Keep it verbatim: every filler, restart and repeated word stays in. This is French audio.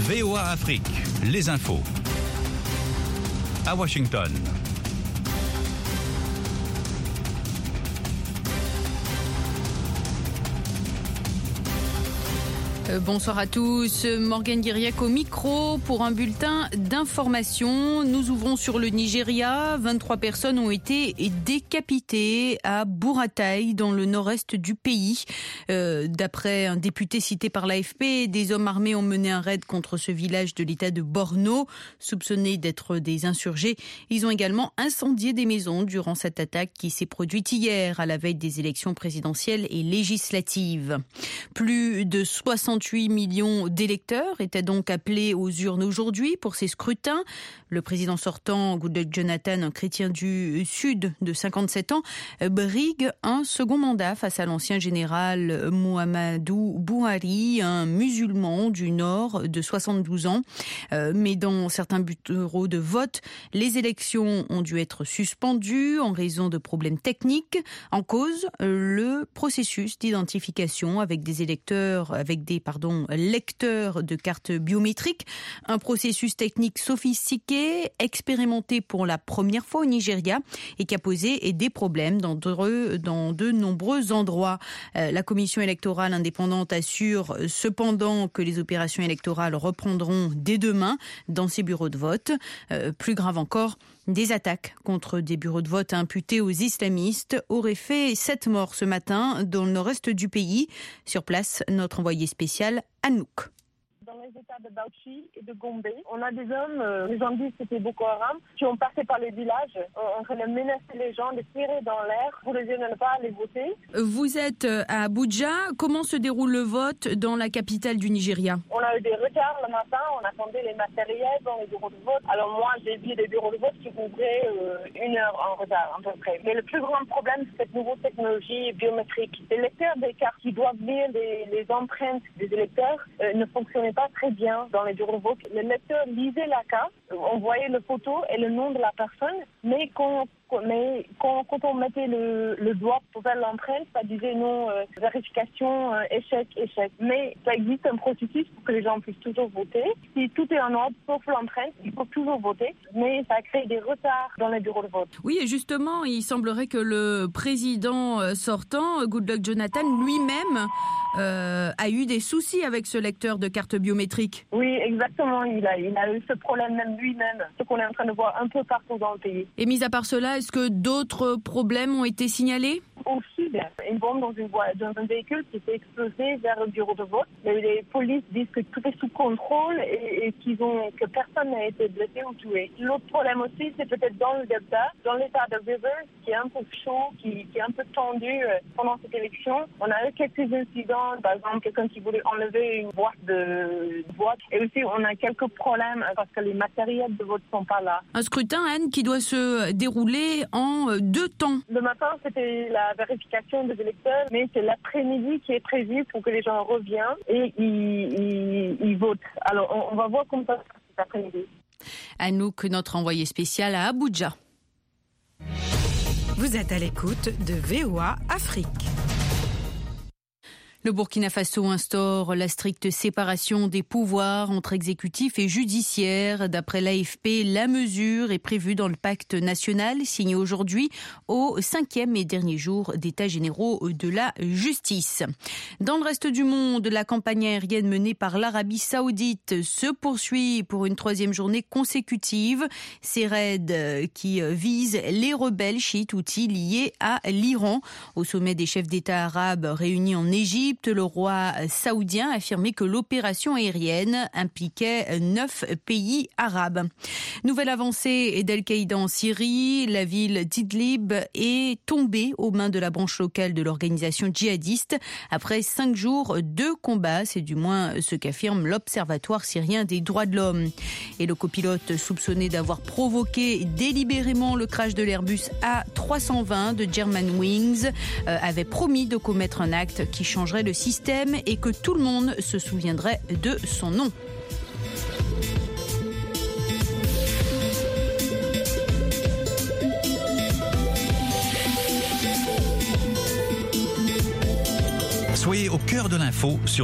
V O A Afrique, les infos. À Washington. Bonsoir à tous, Morgane Guiriac au micro pour un bulletin d'information. Nous ouvrons sur le Nigeria. vingt-trois personnes ont été décapitées à Buratai, dans le nord-est du pays. Euh, d'après un député cité par l'A F P, des hommes armés ont mené un raid contre ce village de l'état de Borno, soupçonnés d'être des insurgés. Ils ont également incendié des maisons durant cette attaque qui s'est produite hier, à la veille des élections présidentielles et législatives. Plus de soixante-huit millions d'électeurs étaient donc appelés aux urnes aujourd'hui pour ces scrutins. Le président sortant, Goodluck Jonathan, un chrétien du Sud de cinquante-sept ans, brigue un second mandat face à l'ancien général Muhammadu Buhari, un musulman du Nord de soixante-douze ans. Mais dans certains bureaux de vote, les élections ont dû être suspendues en raison de problèmes techniques. En cause, le processus d'identification avec des électeurs, avec des pardon, lecteurs de cartes biométriques, un processus technique sophistiqué, expérimenté pour la première fois au Nigeria et qui a posé des problèmes dans de, dans de nombreux endroits. La commission électorale indépendante assure cependant que les opérations électorales reprendront dès demain dans ces bureaux de vote. Euh, plus grave encore, des attaques contre des bureaux de vote imputés aux islamistes auraient fait sept morts ce matin dans le nord-est du pays. Sur place, notre envoyé spécial Anouk. Dans les états de Bauchi et de Gombe, on a des hommes, euh, les gens disent que c'était Boko Haram, qui ont passé par les villages en train de menacer les gens, de tirer dans l'air pour les dire de ne pas aller voter. Vous êtes à Abuja. Comment se déroule le vote dans la capitale du Nigeria? On a eu des retards le matin, on attendait les matériels dans les bureaux de vote. Alors moi, j'ai vu des bureaux de vote qui ouvraient euh, une heure en retard à peu près. Mais le plus grand problème, c'est cette nouvelle technologie biométrique. Les lecteurs des cartes qui doivent lire les, les empreintes des électeurs euh, ne fonctionnaient pas très bien dans les bureaux de vote. Le lecteur lisait la carte, on voyait le photo et le nom de la personne, mais quand, mais quand, quand on mettait le, le doigt pour faire l'empreinte, ça disait non, euh, vérification, euh, échec, échec. Mais ça existe un processus pour que les gens puissent toujours voter. Si tout est en ordre, sauf l'empreinte, il faut toujours voter, mais ça crée des retards dans les bureaux de vote. Oui, et justement, il semblerait que le président sortant, Goodluck Jonathan, lui-même, euh, a eu des soucis avec ce lecteur de carte biométrique. Oui, exactement. Il a, il a eu ce problème même lui-même, ce qu'on est en train de voir un peu partout dans le pays. Et mis à part cela, est-ce que d'autres problèmes ont été signalés? Aussi, une bombe dans, une voie, dans un véhicule qui s'est explosé vers le bureau de vote. Et les polices disent que tout est sous contrôle et, et qu'ils ont, que personne n'a été blessé ou tué. L'autre problème aussi, c'est peut-être dans le delta, dans l'état de River, qui est un peu chaud, qui, qui est un peu tendu euh, pendant cette élection. On a eu quelques incidents, par exemple, quelqu'un qui voulait enlever une boîte de vote. Et aussi, on a quelques problèmes parce que les matériels de vote ne sont pas là. Un scrutin, Anne, qui doit se dérouler en deux temps. Le matin, c'était la vérification des électeurs, mais c'est l'après-midi qui est prévu pour que les gens reviennent et ils, ils, ils votent. Alors, on, on va voir comment ça se passe cet après-midi. Anouk, notre envoyé spécial à Abuja. Vous êtes à l'écoute de V O A Afrique. Le Burkina Faso instaure la stricte séparation des pouvoirs entre exécutif et judiciaire. D'après l'A F P, la mesure est prévue dans le pacte national signé aujourd'hui au cinquième et dernier jour d'états généraux de la justice. Dans le reste du monde, la campagne aérienne menée par l'Arabie Saoudite se poursuit pour une troisième journée consécutive. Ces raids qui visent les rebelles chiites houthis liés à l'Iran. Au sommet des chefs d'État arabes réunis en Égypte, le roi saoudien a affirmé que l'opération aérienne impliquait neuf pays arabes. Nouvelle avancée d'Al-Qaïda en Syrie, la ville d'Idlib est tombée aux mains de la branche locale de l'organisation djihadiste après cinq jours de combat. C'est du moins ce qu'affirme l'Observatoire syrien des droits de l'homme. Et le copilote soupçonné d'avoir provoqué délibérément le crash de l'Airbus A trois cent vingt de Germanwings euh, avait promis de commettre un acte qui changerait le système et que tout le monde se souviendrait de son nom. Soyez au cœur de l'info sur